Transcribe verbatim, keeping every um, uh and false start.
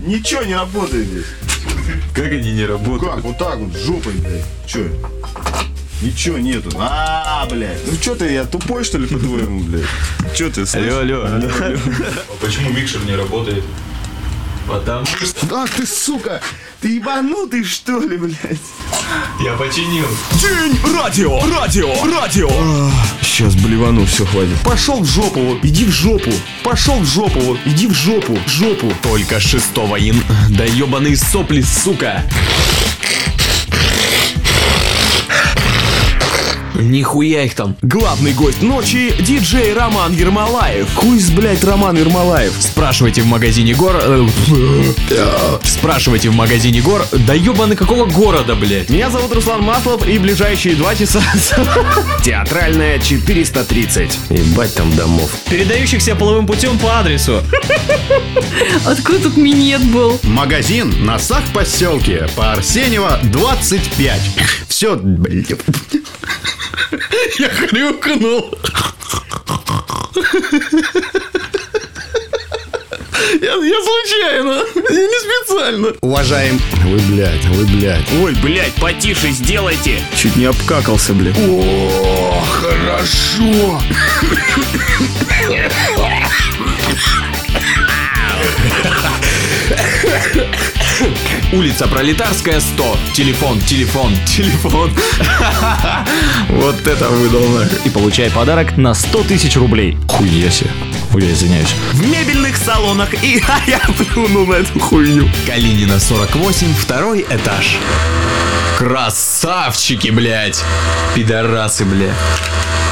Ничего не работает здесь. Как они не работают? Как? Вот так вот, жопой, блядь. Че? Ничего нету. А, блядь. Ну что ты, я тупой, что ли, по-твоему, блядь? Че ты, слышишь? Алло, алло. алло, алло. Почему микшер не работает? Потому что... Ах ты, сука! Ты ебанутый, что ли, блядь? Я починил. День радио, радио, радио. Сейчас блевану, все, хватит. Пошел в жопу, вот, иди в жопу. Пошел в жопу, вот, иди в жопу, в жопу. Только шестого января. Да ебаные сопли, сука. Нихуя их там. Главный гость ночи — диджей Роман Ермолаев. Хуй с, блядь, Роман Ермолаев. Спрашивайте в магазине гор... э, Спрашивайте в магазине гор... Да ебаный какого города, блядь? Меня зовут Руслан Маслов, и ближайшие два часа... Театральная четыреста тридцать. Ебать там домов. Передающихся половым путем по адресу. Откуда тут минет был? Магазин на Сах-поселке по Арсеньева двадцать пять. Все, блядь. Я хрюкнул. Я, я случайно, я не специально. Уважаем, вы, блядь, вы, блядь. Ой, блядь, потише сделайте. Чуть не обкакался, блядь. О, хорошо. Улица Пролетарская, сто. Телефон, телефон, телефон. Вот это выдал нахуй. И получай подарок на сто тысяч рублей. Хуя себе. Ой, я извиняюсь. В мебельных салонах и... А я плюнул на эту хуйню. Калинина сорок восемь, второй этаж. Красавчики, блядь. Пидорасы, блядь.